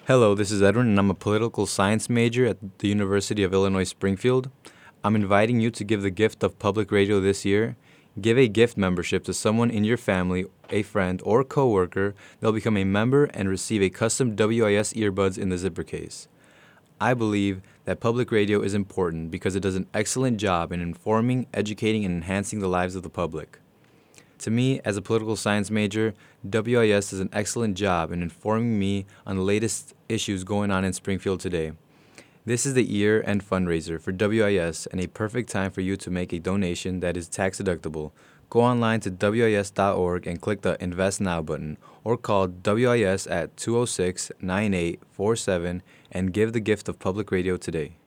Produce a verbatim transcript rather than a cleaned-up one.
Hello, this is Edwin, and I'm a political science major at the University of Illinois Springfield. I'm inviting you to give the gift of public radio this year. Give a gift membership to someone in your family, a friend, or coworker. They'll become a member and receive a custom W I S earbuds in the zipper case. I believe that public radio is important because it does an excellent job in informing, educating, and enhancing the lives of the public. To me, as a political science major, W I S does an excellent job in informing me on the latest issues going on in Springfield today. This is the year-end fundraiser for W I S and a perfect time for you to make a donation that is tax-deductible. Go online to W I S dot org and click the Invest Now button, or call W I S at two oh six, nine eight four seven and give the gift of public radio today.